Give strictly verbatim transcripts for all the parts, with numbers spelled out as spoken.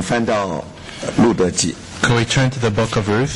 翻到路德记。 Can we turn to the book of Ruth?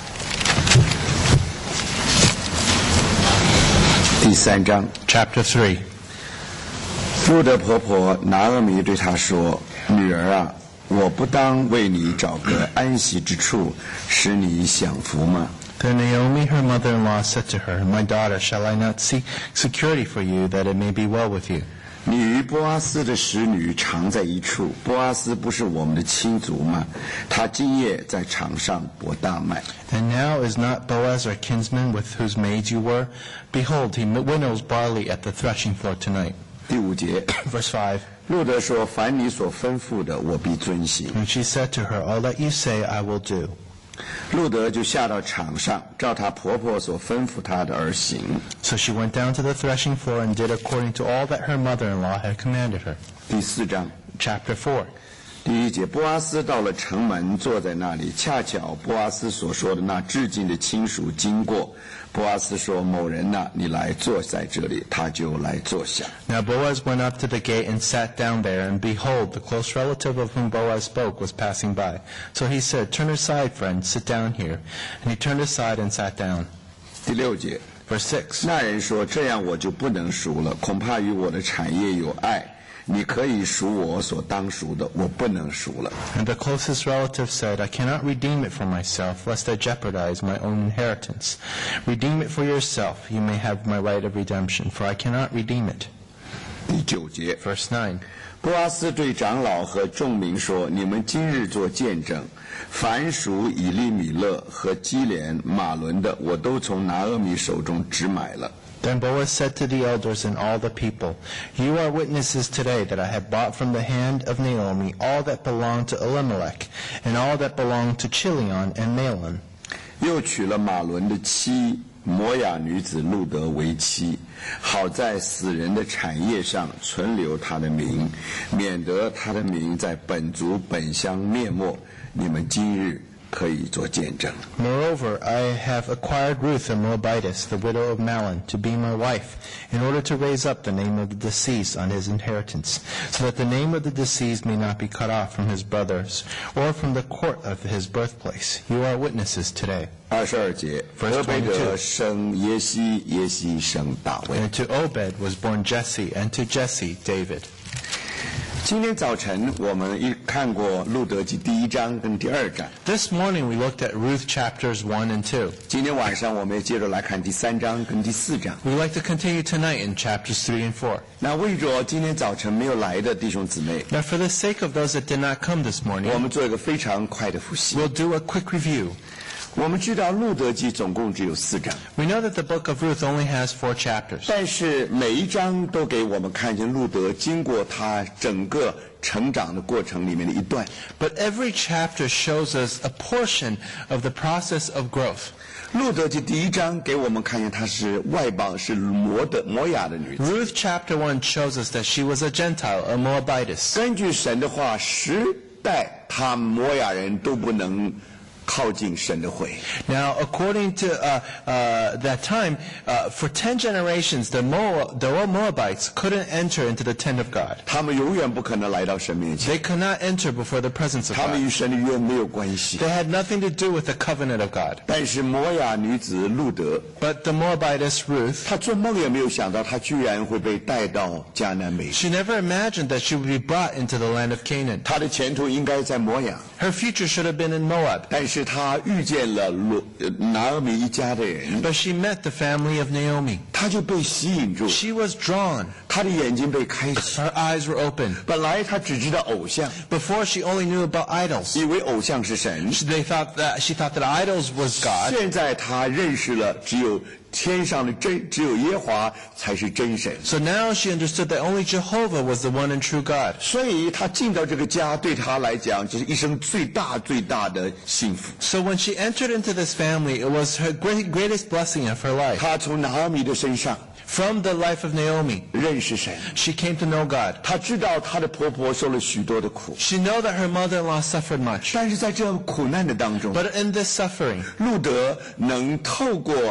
第三章 Chapter three. 路德婆婆拿俄米对她说：“女儿啊，我不当为你找个安息之处，使你享福吗？” Then Naomi, her mother-in-law, said to her, My daughter, shall I not seek security for you, that it may be well with you? 你与波阿斯的使女常在一处，波阿斯不是我们的亲族吗？他今夜在场上播大麦。 And now is not Boaz our kinsman, with whose maids you were? Behold, he winnows barley at the threshing floor tonight. 第五节 Verse five. 路德说：“凡你所吩咐的，我必遵行。” And she said to her, All that you say I will do. 路德就下到场上，照她婆婆所吩咐她的而行。 So she went down to the threshing floor and did according to all that her mother-in-law had commanded her. 第四章 Chapter four. 第一节，波阿斯到了城门，坐在那里。恰巧波阿斯所说的那至近的亲属经过，波阿斯说：“某人呐、啊，你来坐在这里。”他就来坐下。 Now Boaz went up to the gate and sat down there, and behold, the close relative of whom Boaz spoke was passing by. So he said, Turn aside, friend, sit down here. And he turned aside and sat down. 第六节， Verse six. 那人说：“这样我就不能赎了，恐怕与我的产业有碍。你可以赎我所当赎的，我不能赎了。” And the closest relative said, I cannot redeem it for myself, lest I jeopardize my own inheritance. Redeem it for yourself. You may have my right of redemption, for I cannot redeem it. 第九节， Verse nine. 波阿斯对长老和众民说：“你们今日做见证，凡属以利米勒和基连、马伦的，我都从拿俄米手中只买了。” Then Boaz said to the elders and all the people, You are witnesses today that I have bought from the hand of Naomi all that belonged to Elimelech, and all that belonged to Chilion and Mahlon. 又娶了马伦的妻摩雅女子路德为妻，好在死人的产业上存留他的名，免得他的名在本族本乡灭没。你们今日可以做见证。 Moreover, I have acquired Ruth the Moabitess, the widow of Mahlon, to be my wife, in order to raise up the name of the deceased on his inheritance, so that the name of the deceased may not be cut off from his brothers, or from the court of his birthplace. You are witnesses today. 二十二节， Verse 俄贝德 twenty-two. 生耶西，耶西生大卫。 And to Obed was born Jesse, and to Jesse David. 今天早晨我们一看过路德记第一章跟第二章， This morning we looked at Ruth chapters one and two. 今天晚上我们也接着来看第三章跟第四章。 We'd like to continue tonight in chapters three and four. 那为着今天早晨没有来的弟兄姊妹， Now for the sake of those that did not come this 我 morning, 们做一个非常快的复习。 we'll do a quick review. 我们知道路德记总共只有四章， We know that the book of Ruth only has four chapters. 但是每一章都给我们看见路德经过他整个成长的过程里面的一段。 But every chapter shows us a portion of the process of growth. 路德记第一章给我们看见她是外邦，是摩的摩雅的女子。 Ruth chapter one shows us that she was a Gentile, a Moabitess. 根据神的话，十代他摩雅人都不能靠近神的会。 Now, according to uh, uh, that time, uh, for ten generations, the, Moab, the Moabites couldn't enter into the tent of God. 他们永远不可能来到神面前， They could not enter before the presence of 他们 God. 与神的约没有关系。 They had nothing to do with the covenant of God. 但是摩雅女子路德， But the Moabitess Ruth, 她做梦也没有想到，她居然会被带到迦南美。 she never imagined that she would be brought into the land of Canaan. 她的前途应该在摩雅， Her future should have been in Moab. 但是她遇见了罗呃拿俄米一家的人， But she met the family of Naomi. 她就被吸引住， She was drawn. 她的眼睛被开启。 Her eyes were open. 本来她只知道偶像， Before, she only knew about idols. 以为偶像是神， They thought that she thought that idols was God. 现在她认识了只有天上的真，只有耶和华才是真神。 So now she understood that only Jehovah was the one and true God. 所以她进到这个家，对她来讲就是一生最大最大的幸福。 So when she entered into this family, it was her great, greatest blessing of her life. 她从拿俄米的身上 From the life of Naomi, 认识神， she came to know God. 她知道她的婆婆受了许多的苦， She knew that her mother-in-law suffered much. 但是在这苦难的当中， But in this suffering, 路德能透过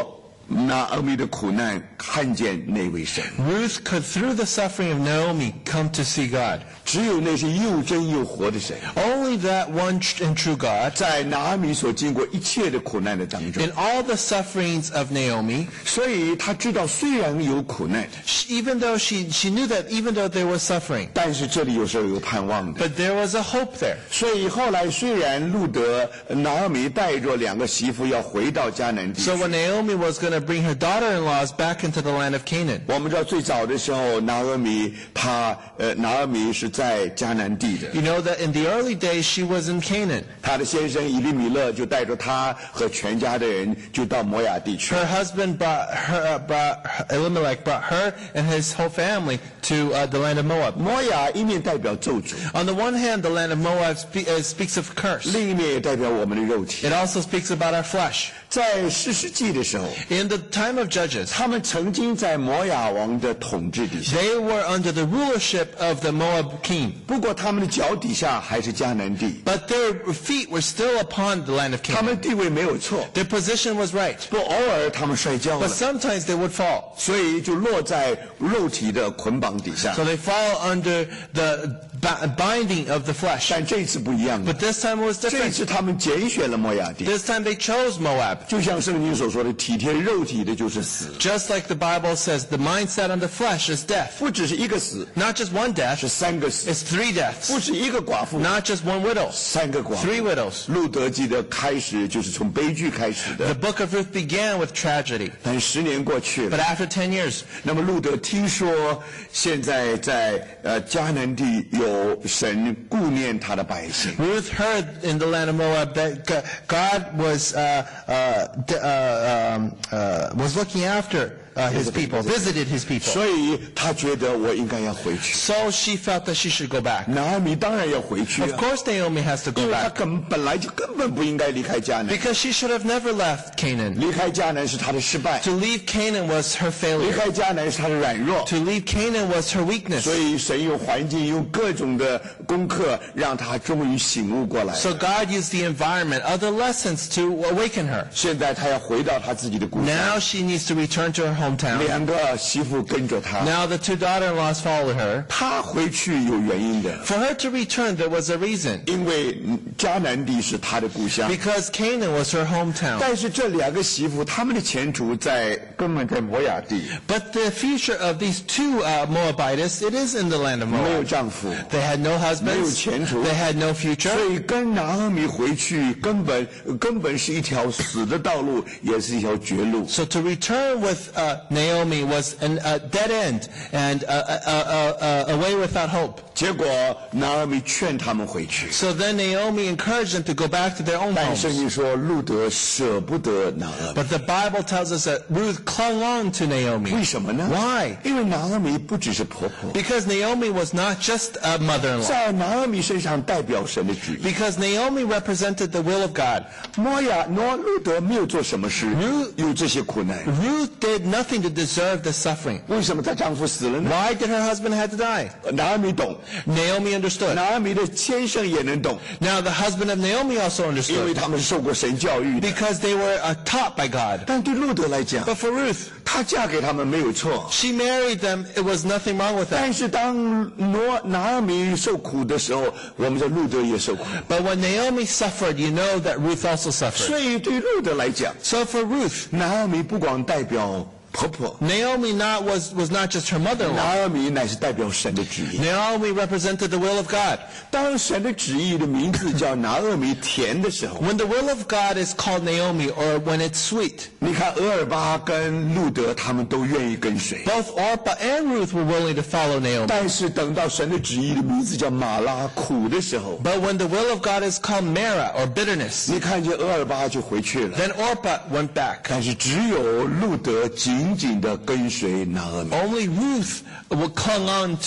拿俄米的苦难看见那位神。 Ruth could, through the suffering of Naomi, come to see God. 只有那些又真又活的神， Only that one tr- and true God, 在拿俄米所经过一切的苦难的当中， in all the sufferings of Naomi, 所以他知道虽然有苦难， she, even though she, she knew that even though there was suffering, 但是这里有时候有盼望的。 but there was a hope there. 所以后来虽然路德拿俄米带着两个媳妇要回到迦南地， So when Naomi was going to bring her daughter-in-laws back into the land of Canaan, 我们知道最早的时候，拿俄米她呃拿俄米是在迦南地的， you know that in the early days she was in Canaan. 她的先生以利米勒就带着她和全家的人就到摩亚地去。 Her husband brought her, uh, brought Elimelech brought her and his whole family to uh, the land of Moab. 摩亚一面代表咒诅， On the one hand, the land of Moab spe- uh, speaks of curse. 另一面也代表我们的肉体。 It also speaks about our flesh. 在士师记的时候， In the time of Judges, 他们曾经在摩亚王的统治底下， they were under the rulership of the Moab king, 不过他们的脚底下还是迦南地， but their feet were still upon the land of 他 Canaan. 们地位没有错， Their position was right, 不偶尔他们摔跤 but 了， sometimes they would fall. 所以就落在肉体的捆绑底下 So。they fall under the bi- binding of the flesh. 但这次不一样了， But this time it was 这 different. 次他们拣选了摩亚地， This time they chose Moab. 就像圣经所说的，体贴肉体的就是死， Just like the Bible says, the mindset on the flesh is death. 不只是一个死， Not just one 是 death, 三个死， it's three 不 deaths. 是一个寡妇， Not just one widow, 三个寡妇。 three widows. 路德记的开始就是从悲剧开始 The 的， book of Ruth began with tragedy. 但十年过去 But 了， after ten years, 那么路德听说现在在呃迦南地有神顾念他的百姓， Ruth heard in the land of Moab that G- God was uh, uh, d- uh, um, uh, was looking after uh, his people, visited his people. 所以他觉得我应该要回去。 So she felt that she should go back. 拿俄米当然要回去 Of 啊， course Naomi has to 因 go 为他 back 根本来就根本不应该离开迦南， because she should have never left Canaan. 离开迦南是他的失败， To leave Canaan was her 离 failure. 开迦南是他的软弱。 To leave Canaan was her weakness. 所以神用环境，用各种的功课，让他终于醒悟过来。 So God used the environment, other lessons to awaken her. 现在他要回到他自己的故乡， Now she needs to return to her hometown. 两个媳妇跟着他， Now the two daughter-in-laws followed her. 他回去有原因的， For her to return, there was a reason. 因为迦南地是他的故乡。 Because Canaan was her hometown. 但是这两个媳妇，他们的前途在根本在摩亚地， But the future of these two uh, Moabites, it is in the land of 没有 Moab. 丈夫， They had no 没有 husbands. 前途。 They had no future. 所以跟拿俄米回去，根本根本是一条死的道路，也是一条绝路。 So to return with uh, Naomi was an, a dead end and a, a, a, a, a way without hope. 结果拿俄米劝他们回去， So then Naomi encouraged them to go back to their own 但圣 homes. 经说路德舍不得拿俄米， But the Bible tells us that Ruth clung on to 为 Naomi. 什么呢？ Why? 因为拿俄米不只是婆婆， Because Naomi was not just a mother-in-law. 在拿俄米身上代表神的旨意。 Because Naomi represented the will of God. 摩亚挪路德没有做什么事，有这些苦难， Ruth did nothing to deserve the suffering. 为什么她丈夫死了呢？ Why did her husband have to die? 拿俄米懂， Naomi understood. 拿俄米的先生也能懂， Now the husband of Naomi also 因为 understood. 他们是受过神教育的。 Because they were uh, taught by God. 但对路德来讲， But for Ruth, 她嫁给他们没有错。 she married them. It was nothing wrong with that. 但是当挪拿俄米受苦的时候，我们说路德也受苦。 But when Naomi suffered, you know that Ruth also suffered. 所以对路德来讲， So for Ruth, 拿俄米不光代表婆婆， Naomi not was, was not just her mother-in-law. 拿俄米乃是代表神的旨意。 Naomi represented the will of God. 当神的旨意的名字叫拿俄米甜的时候， When the will of God is called Naomi, or when it's sweet, 你看俄尔巴跟路德他们都愿意跟随。 both Orpah and Ruth were willing to follow Naomi. 但是等到神的旨意的名字叫马拉苦的时候， But when the will of God is called Mara, or bitterness, 你看见俄尔巴就回去了。 then Orpah went back. 但是只有路德紧紧的跟随拿俄米。 Only Ruth would clung on to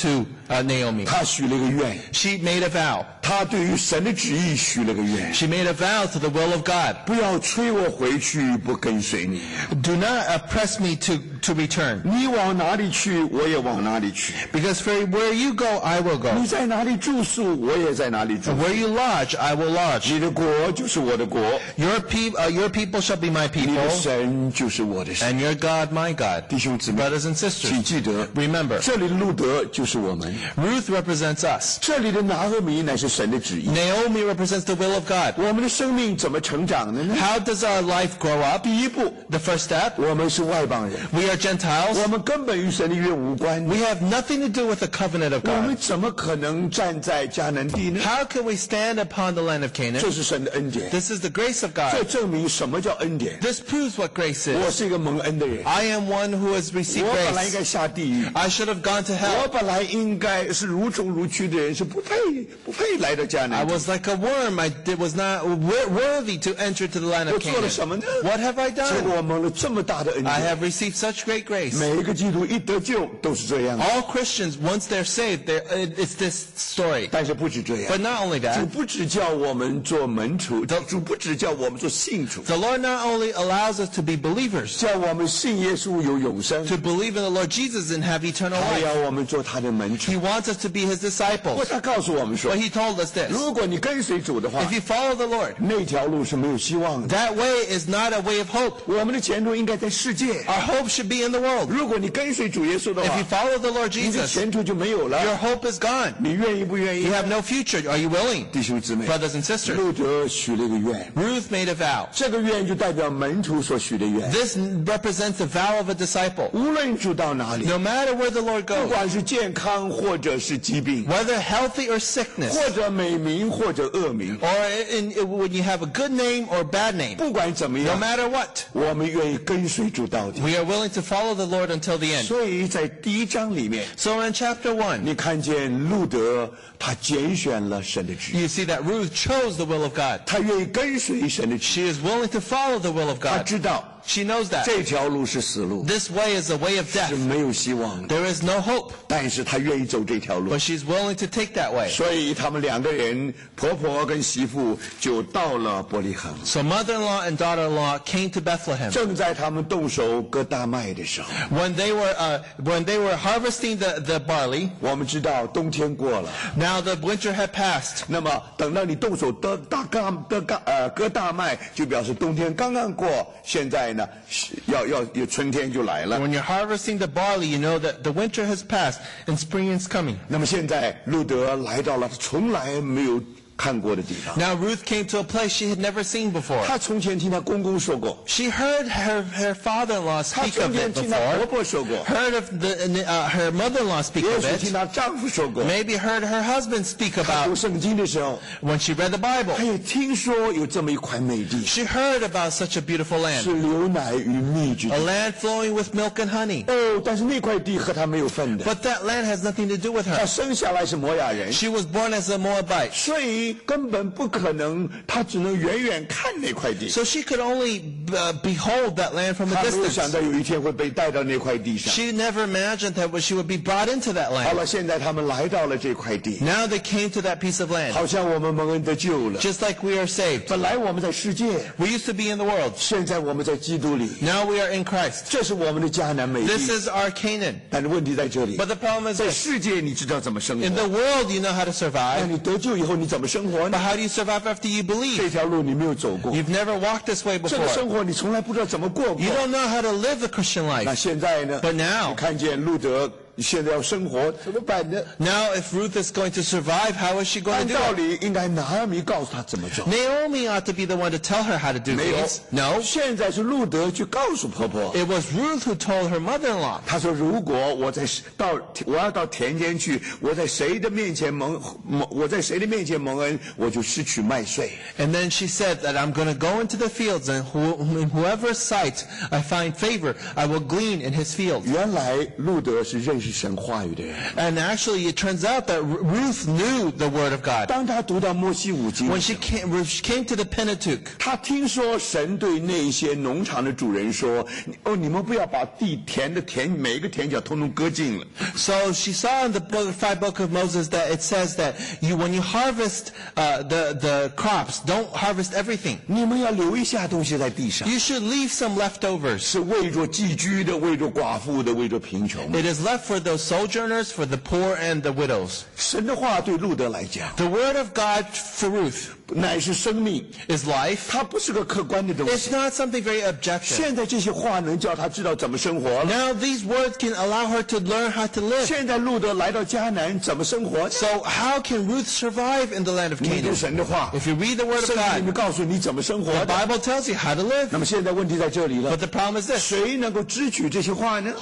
uh, Naomi. 他许了一个愿， She made a vow. 他对于神的旨意许了个愿， She made a vow to the will of God. 不要催我回去，不跟随你。 Do not uh, press me to, to return. 你往哪里去，我也往哪里去。 Because for where you go, I will go. 你在哪里住宿，我也在哪里住 And 宿。 where you lodge, I will lodge. 你的国就是我的国， Your, pe- uh, your people shall be my 你的 people, 神就是我的神。 and your God my God. 弟兄姊妹， Brothers and 请 sisters, 记得， remember, 这里的路德就是我们， Ruth represents us. 这里的拿俄米乃是神的旨意。 Naomi represents the will of God. 我们的生命怎么成长的呢？ How does our life grow up? 第一步， The first step, 我们是外邦人， we are Gentiles. 我们根本与神的约无关。 We have nothing to do with the covenant of 我们 God. 怎么可能站在迦南地呢？ How can we stand upon the land of 这 Canaan? 是神的恩典， This is the grace of 这 God. 证明什么叫恩典。 This proves what grace 我 is. 是一个蒙恩的人， I am one who has received 我本来应 grace. 该下地狱， I should have gone to 我 hell. 本来应该是如虫如蛆的人，是不配不配来到迦 I 南地。 was like a worm. I did, was not wor- worthy to enter to the land 我 of 做了 Canaan. 什么呢？ What have I 结 done? 果我蒙了这么大的恩 I 典。 have received such great grace. 每一个基督一得救都是这样， All Christians, once they're saved, they're, it- it's this story. 但是不止这 But 样。 not only 主 that, 不只叫我们做门徒，主不只叫我们做信徒， the Lord not only allows us to be believers, 叫我们信耶稣有永生， to believe in the Lord Jesus and have eternal 还 life. 要我们做他的门徒。 He wants us to be His 不过 disciples. 他告诉我们说 But，He told us this. 如果你跟随主的话 If，you follow the Lord, 那条路是没有希望的。 that way is not a way of hope. 我们的前途应该在世界。 Our hope should be in the world. 如果你跟随主耶稣的 If 话 you，follow the Lord 你的 Jesus, 前途就没有 your 了。 hope is gone. 你愿意不愿意 You？have no future. Are you willing? 弟兄姊妹， Brothers and sisters, 路德许了一个愿， Ruth made a vow. 这个愿就代表门徒所许的愿。 This represents the vow of a disciple. 无论主到哪里， No matter where the Lord 不 goes, 管是健康或者是疾病， whether healthy or sickness, 或者美名或者恶名， or in, in, when you have a good name or bad name, 不管怎么 no 样， matter what, 我们愿意跟随主到底。 we are willing to follow the Lord until the end. 所以在第一章里面， So in chapter one, 你看见路德他拣选了神的旨意， you see that Ruth chose the will of God. 他愿意跟随神的旨意， She is willing to follow the will of 他 God. 知道 She knows that. 这条路是死路， This way is a way of 是 death. 没有希望的， There is no hope, 但是他愿意走这条路 but。she's willing to take that way. 所以他们两个人，婆婆跟媳妇就到了伯利恒。 So mother-in-law and daughter-in-law came to Bethlehem. 正在他们动手割大麦的时候， When they were uh, when they were harvesting the, the barley, 我们知道冬天过了， now the winter had passed. 那么等到你动手割大干割干呃割大麦，就表示冬天刚刚过。现在呢，要要要春天就来了。 When you're harvesting the barley, you know that the winter has passed and spring is coming. 那么现在路德来到了他从来没有看过的地方。 Now Ruth came to a place she had never seen before. 他从前听他公公说过， She heard her, her father-in-law 他 speak 从 of 前 it 听他婆 before, 婆说过， heard of the, uh, her mother-in-law speak 也 of 许听 it, 她丈夫说过。 maybe heard her husband speak 他读 about 圣经的时候， when she read the 他 Bible. 也听说有这么一块美地， She heard about such a beautiful 是 land, 流奶与蜜之地 a。land flowing with milk and honey. 哦，但是那块地和他没有份的。 But that land has nothing to do with 他 her. 生下来是摩亚人， She was born as a Moabite. 所以根本不可能，他只能远远看那块地。 So she could only uh, behold that land from a 他没有想 distance. 到有一天会被带到那块地上。 She never imagined that she would be brought into that 好 land. 了，现在他们来到了这块地， Now they came to that piece of land. 好像我们蒙恩得救了。 Just like we are saved. 本来我们在世界， We used to be in the world. 现在我们在基督里， Now we are in Christ. 这是我们的迦南美 This 地。 is our Canaan. 但是问题在这里， But the problem is 在 this. 世界你知道怎么生 In 活， the world, you know how to 那 survive. 你得救以后你怎么生活 But 呢？ how do you survive after you 这 believe? 条路你没有走过， You've never walked this way 这个 before. 生活你从来不知道怎么过过 You。don't know how to live the Christian 那 life. 现在呢？ But now- 你看见路德现在要生活怎么办呢？ Now, if Ruth is going to survive, how is she going 按 to 道 do it? 理应该拿俄米告诉他怎么走。 Naomi ought to be the one to tell her how to do 没有 things. No. 现在是路德去告诉婆婆。 It was Ruth who told her mother-in-law. 他说：“如果我在到我要到田间去，我在谁的面前蒙蒙我在谁的面前蒙恩，我就失去麦穗。 And then she said that I'm going to go into the fields, and who, in whoever's sight I find favor, I will glean in his field. 原来路德是认识识神话语的人。 And actually, it turns out that Ruth knew the Word of God. 当他读到摩西五经， When she came, when she came to the Pentateuch, 他听说神对那些农场的主人说：“哦，你们不要把地田的田每一个田角通通割尽了。 so she saw in the book, five book of Moses that it says that you, when you harvest uh, the the crops, don't harvest everything. 你们要留一下东西在地上， You should leave some leftovers. 是为着寄居的，为着寡妇的，为着贫穷的。 It is left for those sojourners, for the poor and the widows. 神的话对路德来讲， The Word of God for Ruth 乃是生命， is life. 它不是个客观的东 It's 西。 not something very objective. 现在这些话能叫他知道怎么生活了。 Now these words can allow her to learn how to live. 现在路德来到迦南，怎么生活？ So how can Ruth survive in the land of 你读 Canaan? 神的话， If you read the Word of 圣经里面 God, 告诉你怎么生活 the 的。 Bible tells you how to live. 那么现在问题在这里了 But，the problem is this. 谁能够支取这些话呢？